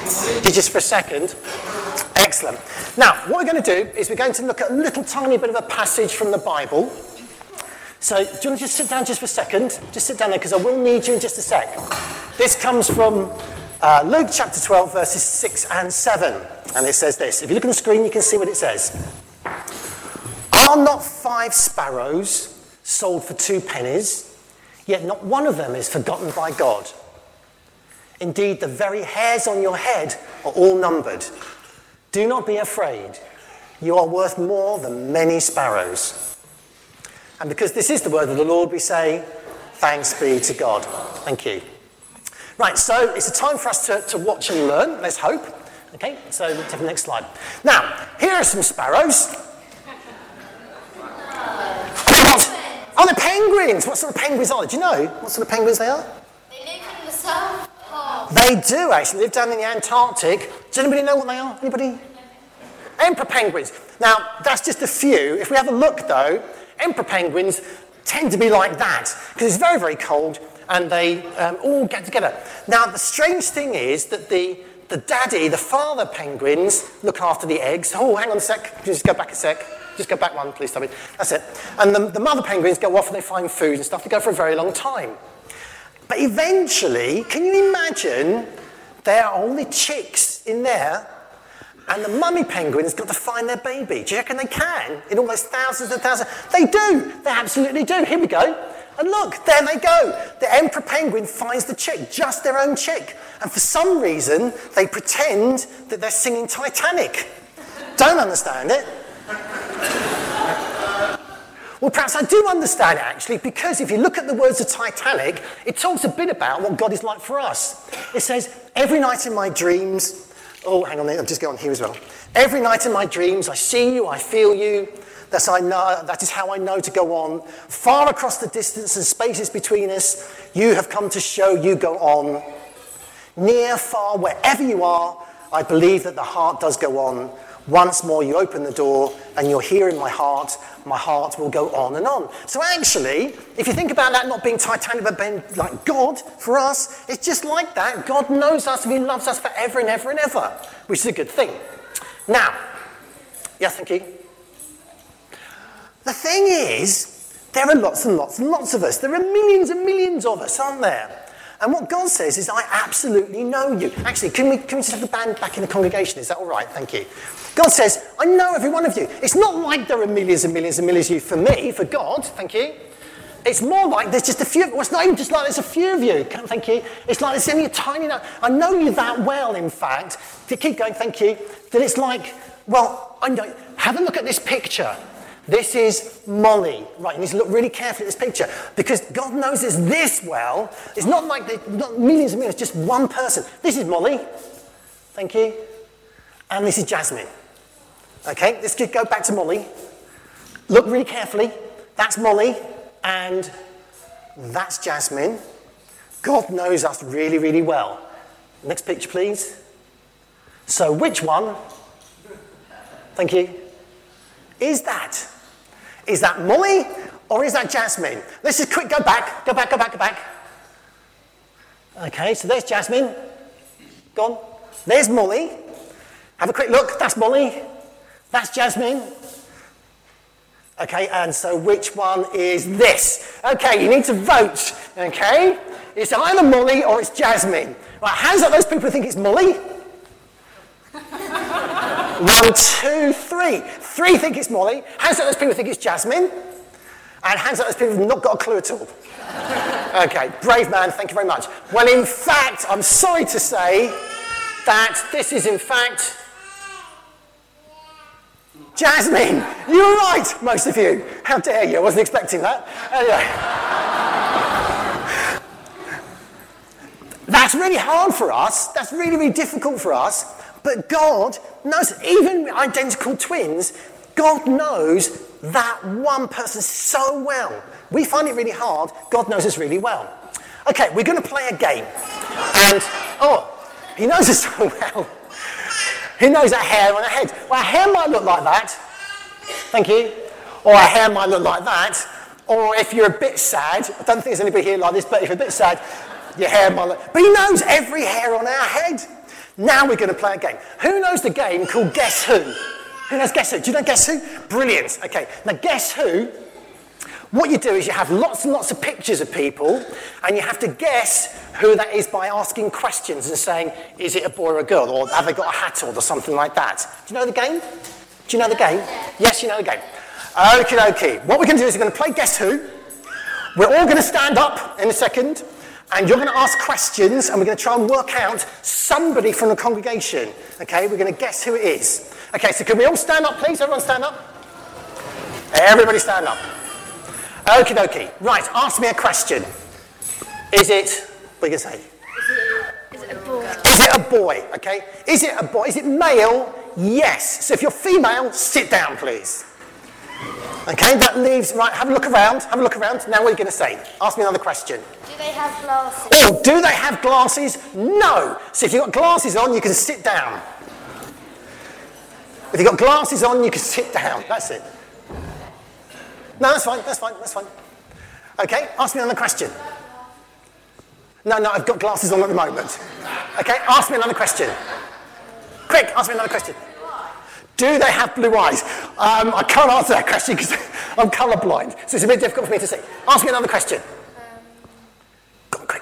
Just for a second. Excellent. Now, what we're going to do is we're going to look at a little tiny bit of a passage from the Bible. So, do you want to just sit down just for a second? Just sit down there, because I will need you in just a sec. This comes from Luke chapter 12, verses 6 and 7. And it says this. If you look on the screen, you can see what it says. Are not 5 sparrows sold for 2 pennies? Yet not one of them is forgotten by God. Indeed, the very hairs on your head are all numbered. Do not be afraid. You are worth more than many sparrows. And because this is the word of the Lord, we say, thanks be to God. Thank you. Right, so it's a time for us to watch and learn, let's hope. Okay, so we'll take the next slide. Now, here are some sparrows. Oh, they're penguins. What sort of penguins are they? Do you know what sort of penguins they are? They live in the South Pole. They do actually live down in the Antarctic. Does anybody know what they are? Anybody? Emperor penguins. Now, that's just a few. If we have a look, though, emperor penguins tend to be like that because it's very, very cold and they all get together. Now, the strange thing is that the father penguins look after the eggs. Oh, hang on a sec. Just go back a sec. Just go back one, please, Tommy. That's it. And the mother penguins go off and they find food and stuff. They go for a very long time. But eventually, can you imagine there are only chicks in there and the mummy penguin's got to find their baby? Do you reckon they can? In all those thousands and thousands? They do. They absolutely do. Here we go. And look, there they go. The emperor penguin finds the chick, just their own chick. And for some reason, they pretend that they're singing Titanic. Don't understand it. Well, perhaps I do understand it, actually, because if you look at the words of Titanic, it talks a bit about what God is like for us. It says, every night in my dreams... Oh, hang on, I'll just go on here as well. Every night in my dreams, I see you, I feel you. That is how I know to go on. Far across the distance and spaces between us, you have come to show you go on. Near, far, wherever you are, I believe that the heart does go on. Once more you open the door and you're here in my heart will go on and on. So actually, if you think about that not being Titanic but being like God for us, it's just like that. God knows us and he loves us forever and ever and ever, which is a good thing. Now, yes, thank you. The thing is, there are lots and lots and lots of us. There are millions and millions of us, aren't there? And what God says is, I absolutely know you. Actually, can we just have the band back in the congregation? Is that all right? Thank you. God says, I know every one of you. It's not like there are millions and millions and millions of you for me, for God. Thank you. It's more like there's just a few. Well, it's not even just like there's a few of you. Thank you. It's like there's only a tiny number. I know you that well, in fact. To keep going, thank you. That it's like, well, I know. Have a look at this picture. This is Molly. Right, you need to look really carefully at this picture because God knows us this well. It's not like not millions and millions, just one person. This is Molly. Thank you. And this is Jasmine. Okay, let's go back to Molly. Look really carefully. That's Molly and that's Jasmine. God knows us really, really well. Next picture, please. So which one, thank you, is that? Is that Molly or is that Jasmine? Let's just quick go back. Okay, so there's Jasmine. Gone. There's Molly. Have a quick look. That's Molly. That's Jasmine. Okay, and so which one is this? Okay, you need to vote. Okay? It's either Molly or it's Jasmine. Right, hands up those people who think it's Molly. 1, 2, 3. 3 think it's Molly. Hands up those people who think it's Jasmine. And hands up those people who've not got a clue at all. Okay, brave man, thank you very much. Well, in fact, I'm sorry to say that this is, in fact, Jasmine. You were right, most of you. How dare you? I wasn't expecting that. Anyway. That's really hard for us. That's really, really difficult for us. But God knows, even identical twins, God knows that one person so well. We find it really hard. God knows us really well. Okay, we're going to play a game. And, he knows us so well. He knows our hair on our head. Well, our hair might look like that. Thank you. Or our hair might look like that. Or if you're a bit sad, I don't think there's anybody here like this, but if you're a bit sad, your hair might look... But he knows every hair on our head. Now we're going to play a game. Who knows the game called Guess Who? Who knows Guess Who? Do you know Guess Who? Brilliant. Okay, now Guess Who, what you do is you have lots and lots of pictures of people, and you have to guess who that is by asking questions and saying, is it a boy or a girl, or have they got a hat on, or something like that. Do you know the game? Do you know the game? Yes, you know the game. Okie dokie. What we're going to do is we're going to play Guess Who. We're all going to stand up in a second, and you're going to ask questions, and we're going to try and work out somebody from the congregation. Okay, we're going to guess who it is. Okay, so can we all stand up, please? Everyone stand up. Everybody stand up. Okie dokie. Right, ask me a question. Is it, what are you going to say? Is it a boy? Is it a boy? Okay. Is it a boy? Is it male? Yes. So if you're female, sit down, please. Okay, that leaves, right, have a look around. Have a look around. Now what are you going to say? Ask me another question. Do they have glasses? Oh, do they have glasses? No. So if you've got glasses on, you can sit down. If you've got glasses on, you can sit down. That's it. No, that's fine, that's fine, that's fine. Okay, ask me another question. No, I've got glasses on at the moment. Okay, ask me another question. Quick, ask me another question. Do they have blue eyes? I can't answer that question because I'm colourblind, so it's a bit difficult for me to see. Ask me another question. Go on, quick.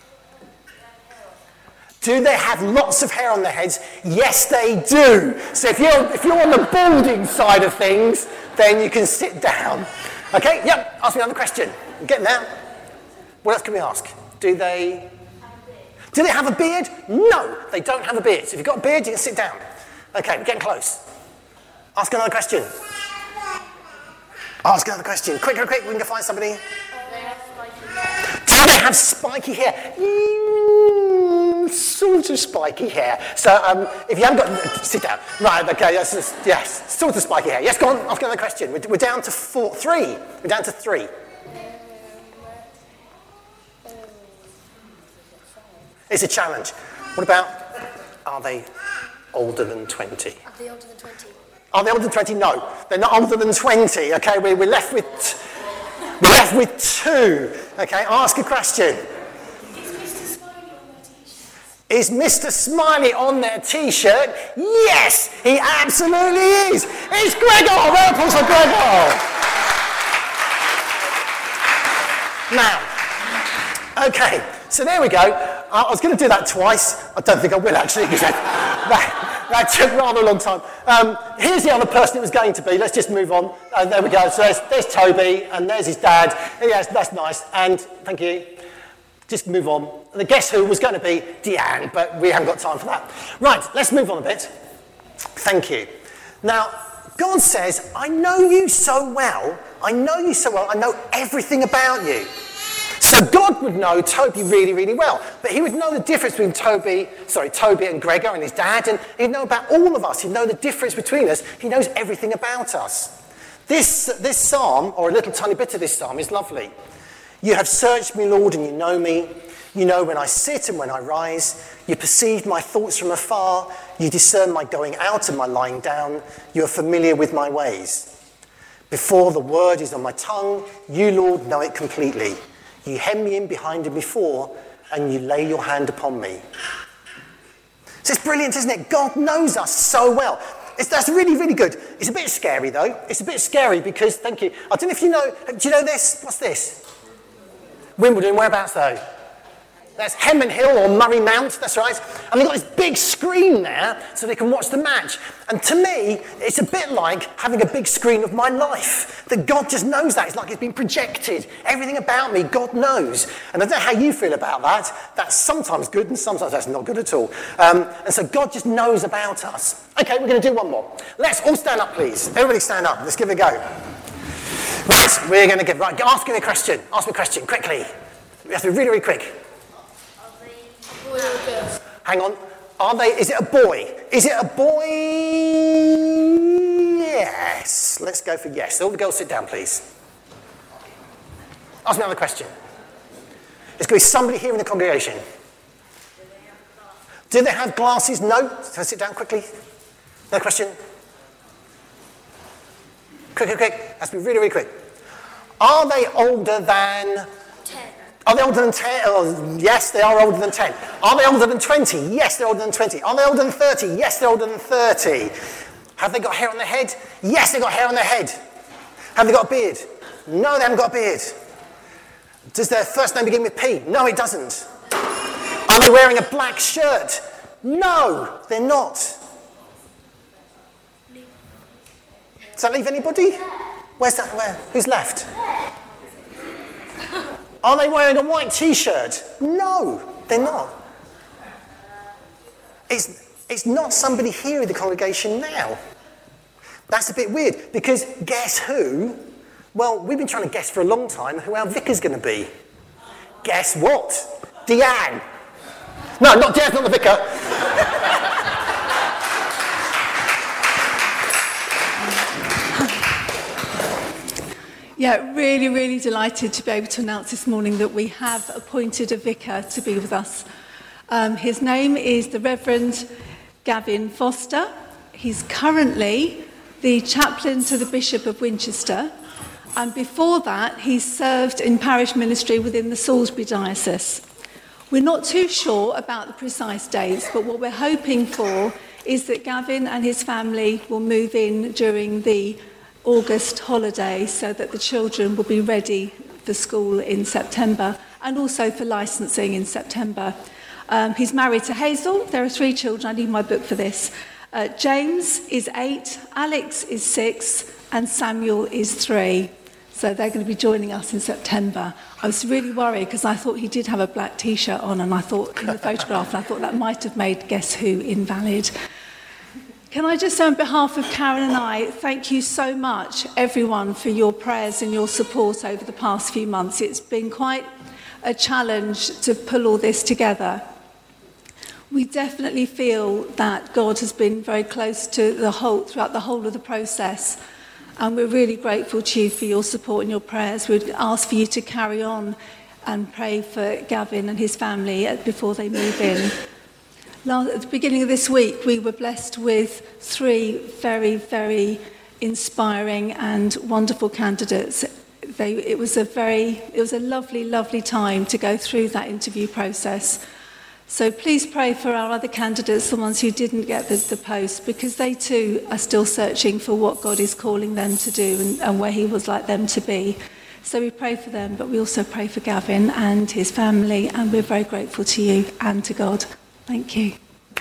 Do they have lots of hair on their heads? Yes, they do. So if you're on the balding side of things, then you can sit down. Okay, yep, ask me another question. I'm getting there. What else can we ask? Do they have a beard? No, they don't have a beard. So if you've got a beard, you can sit down. Okay, we're getting close. Ask another question. Ask another question. Quick, we can go find somebody. Do they have spiky hair? Sort of spiky hair. So if you haven't got, sit down. Right, okay, yes, sort of spiky hair. Yes, go on, ask another question. We're down to 3. We're down to 3. It's a challenge. What about, are they older than 20? Are they older than 20? Are they older than 20? No, they're not older than 20. Okay, we're left with 2. Okay, ask a question. Is Mr. Smiley on their T-shirt? Yes, he absolutely is. It's Gregor. Round of applause for Gregor. Now, okay, so there we go. I was going to do that twice. I don't think I will actually, because that took rather a long time. Here's the other person it was going to be. Let's just move on. There we go. So there's Toby, and there's his dad. Yes, that's nice. And thank you. Just move on. The Guess Who was going to be Deanne, but we haven't got time for that. Right, let's move on a bit. Thank you. Now, God says, I know you so well. I know everything about you. So God would know Toby really, really well. But he would know the difference between Toby and Gregor and his dad, and he'd know about all of us. He'd know the difference between us. He knows everything about us. This psalm, or a little tiny bit of this psalm, is lovely. You have searched me, Lord, and you know me. You know when I sit and when I rise. You perceive my thoughts from afar. You discern my going out and my lying down. You are familiar with my ways. Before the word is on my tongue, you, Lord, know it completely. You hem me in behind and before, and you lay your hand upon me. So it's brilliant, isn't it? God knows us so well. That's really, really good. It's a bit scary, though. It's a bit scary because, thank you, I don't know if you know, do you know this? What's this? Wimbledon, whereabouts though? That's Hemon Hill or Murray Mount, that's right. And they've got this big screen there so they can watch the match. And to me, it's a bit like having a big screen of my life. That God just knows that. It's like it's been projected. Everything about me, God knows. And I don't know how you feel about that. That's sometimes good and sometimes that's not good at all. And so God just knows about us. Okay, we're going to do one more. Let's all stand up, please. Everybody stand up. Let's give it a go. Right, we're going to give, right, ask me a question. Ask me a question, quickly. We have to be really, really quick. Boy or girl? Hang on. Is it a boy? Is it a boy? Yes. Let's go for yes. All the girls sit down, please. Ask me another question. It's going to be somebody here in the congregation. Do they have glasses? No. Can I sit down quickly? No question? Quick. Has to be really, really quick. Are they older than 10? Are they older than 10? Oh, yes, they are older than 10. Are they older than 20? Yes, they're older than 20. Are they older than 30? Yes, they're older than 30. Have they got hair on their head? Yes, they've got hair on their head. Have they got a beard? No, they haven't got a beard. Does their first name begin with P? No, it doesn't. Are they wearing a black shirt? No, they're not. Does that leave anybody? Where's that? Where? Who's left? Are they wearing a white t-shirt? No, they're not. It's not somebody here in the congregation now. That's a bit weird, because guess who? Well, we've been trying to guess for a long time who our vicar's going to be. Guess what? Deanne. No, not Deanne's not the vicar. Yeah, really, really delighted to be able to announce this morning that we have appointed a vicar to be with us. His name is the Reverend Gavin Foster. He's currently the chaplain to the Bishop of Winchester, and before that he served in parish ministry within the Salisbury Diocese. We're not too sure about the precise dates, but what we're hoping for is that Gavin and his family will move in during the August holiday so that the children will be ready for school in September and also for licensing in September. He's married to Hazel. There are 3 children. I need my book for this. James is 8, Alex is 6, and Samuel is 3. So they're going to be joining us in September. I was really worried because I thought he did have a black t-shirt on, and I thought in the photograph, and I thought that might have made Guess Who invalid. Can I just say on behalf of Karen and I, thank you so much, everyone, for your prayers and your support over the past few months. It's been quite a challenge to pull all this together. We definitely feel that God has been very close to throughout the whole of the process, and we're really grateful to you for your support and your prayers. We'd ask for you to carry on and pray for Gavin and his family before they move in. At the beginning of this week, we were blessed with 3 very, very inspiring and wonderful candidates. It was a lovely, lovely time to go through that interview process. So please pray for our other candidates, the ones who didn't get the post, because they too are still searching for what God is calling them to do and where he would like them to be. So we pray for them, but we also pray for Gavin and his family, and we're very grateful to you and to God. Thank you.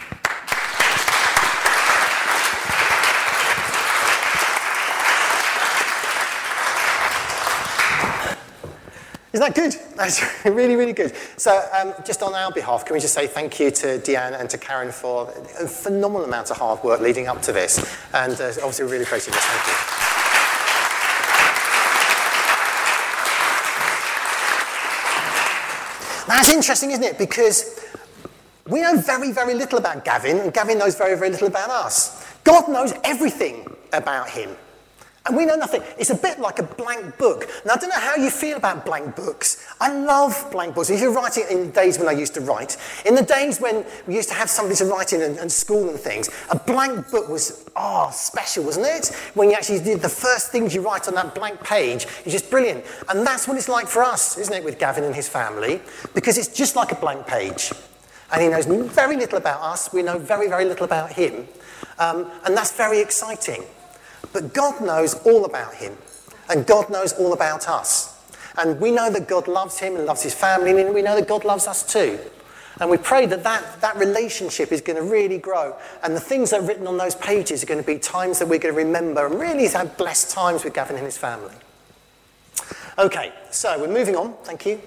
Isn't that good? That's really, really good. So just on our behalf, can we just say thank you to Deanne and to Karen for a phenomenal amount of hard work leading up to this. And obviously we're really appreciative. Thank you. That's interesting, isn't it? Because we know very, very little about Gavin, and Gavin knows very, very little about us. God knows everything about him. And we know nothing. It's a bit like a blank book. Now, I don't know how you feel about blank books. I love blank books. If you're writing in the days when I used to write, in the days when we used to have somebody to write in and school and things, a blank book was, special, wasn't it? When you actually did the first things you write on that blank page, it's just brilliant. And that's what it's like for us, isn't it, with Gavin and his family? Because it's just like a blank page. And he knows very little about us. We know very, very little about him. And that's very exciting. But God knows all about him, and God knows all about us. And we know that God loves him and loves his family, and we know that God loves us too. And we pray that relationship is going to really grow, and the things that are written on those pages are going to be times that we're going to remember and really have blessed times with Gavin and his family. Okay, so we're moving on. Thank you.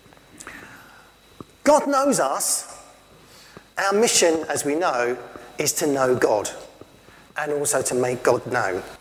God knows us. Our mission, as we know, is to know God, and also to make God known.